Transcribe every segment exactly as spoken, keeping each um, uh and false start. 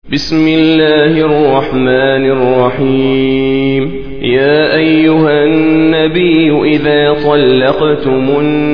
بسم الله الرحمن الرحيم. يا أيها النبي إذا طلقتم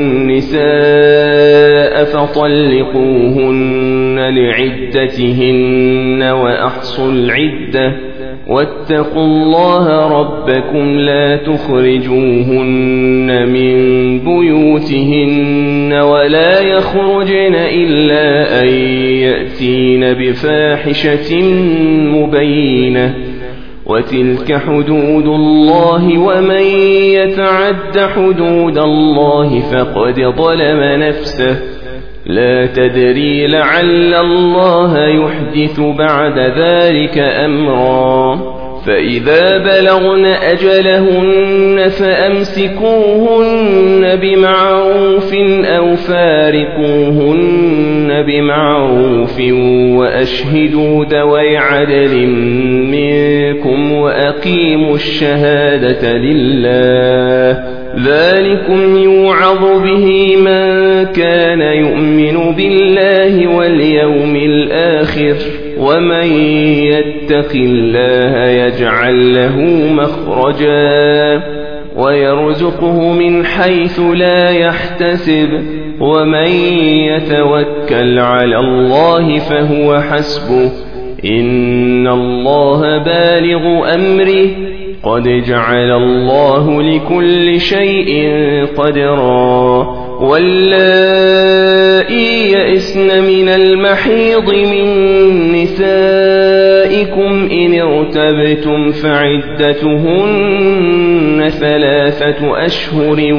النساء فطلقوهن لعدتهن وأحصوا العدة واتقوا الله ربكم لا تخرجوهن من بيوتهن ولا يخرجن إلا أن يأتين بفاحشة مبينة وتلك حدود الله ومن يتعد حدود الله فقد ظلم نفسه لا تدري لعل الله يحدث بعد ذلك أمرا. فإذا بلغن أجلهن فأمسكوهن بمعروف أو فارقوهن بمعروف وأشهدوا ذوي عدل منكم وأقيموا الشهادة لله ذلكم يوعظ به من كان يؤمن بالله واليوم الآخر ومن يتق الله يجعل له مخرجا ويرزقه من حيث لا يحتسب ومن يتوكل على الله فهو حسبه إن الله بالغ أمره قد جعل الله لكل شيء قدرا. واللائي يئسن من المحيض من نسائكم إن ارتبتم فعدتهن ثلاثة أشهر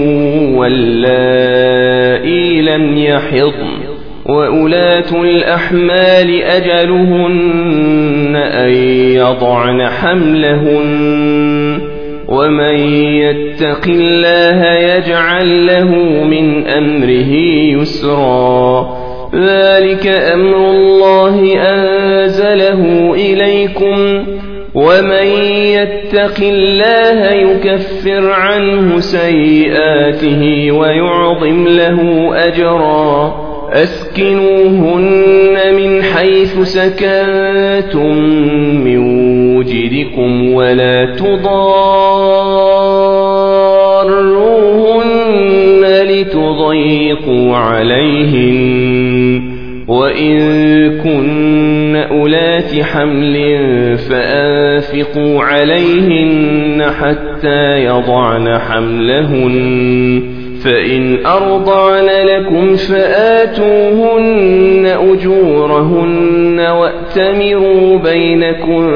واللائي لم يحضن وأولاة الأحمال أجلهن أن يضعن حملهن ومن يتق الله يجعل له من أمره يسرا ذلك أمر الله أنزله إليكم ومن يتق الله يكفر عنه سيئاته ويعظم له أجرا. أسكنوهن من حيث سكنتم من وجدكم ولا تضاروهن لتضيقوا عليهن وإن كن أولات حمل فأنفقوا عليهن حتى يضعن حملهن فإن أرضعن لكم فآتوهن أجورهن وأتمروا بينكم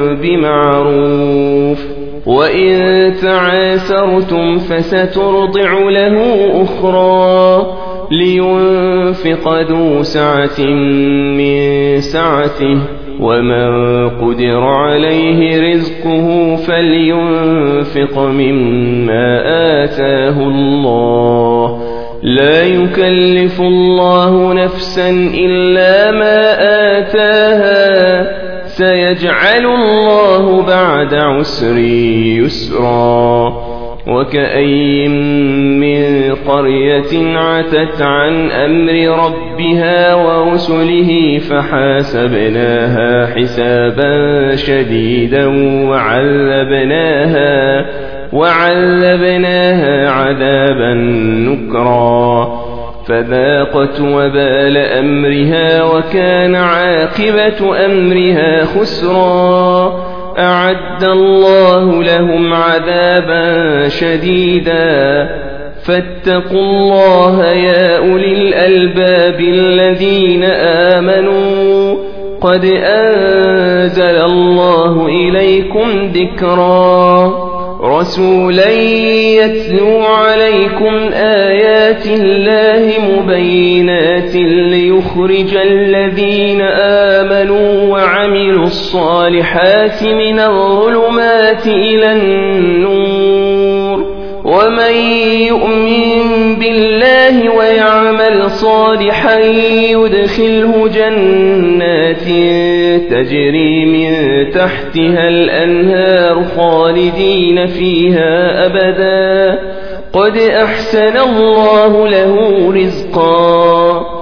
بمعروف وإن تعاسرتم فسترضع له أخرى لينفق ذو سعة من سعته ومن قدر عليه رزقه فلينفق مما آتاه الله لا يكلف الله نفسا إلا ما آتاها سيجعل الله بعد عسر يسرا. وكأي من قرية عتت عن أمر ربها ورسله فحاسبناها حسابا شديدا وعذبناها وعذبناها عذابا نكرا فذاقت وبال أمرها وكان عاقبة أمرها خسرا. أعد الله لهم عذابا شديدا فاتقوا الله يا أولي الألباب الذين آمنوا قد أنزل الله إليكم ذكرا رسولا يتلو عليكم آيات الله مبينات ليخرج الذين آمنوا وعملوا الصالحات من الظلمات إلى النور ومن يؤمن بالله ويعمل صالحا يدخله جنات تجري من تحتها الأنهار خالدين فيها أبدا قد أحسن الله له رزقا.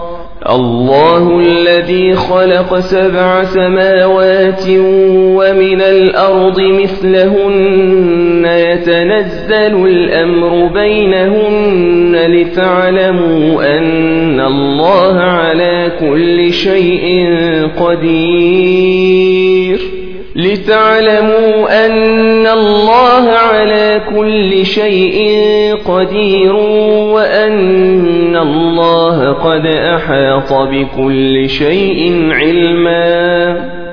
الله الذي خلق سبع سماوات ومن الأرض مثلهن يتنزل الأمر بينهن لتعلموا أن الله على كل شيء قدير لتعلموا أن الله على كل شيء قدير وأن الله قد أحاط بكل شيء علما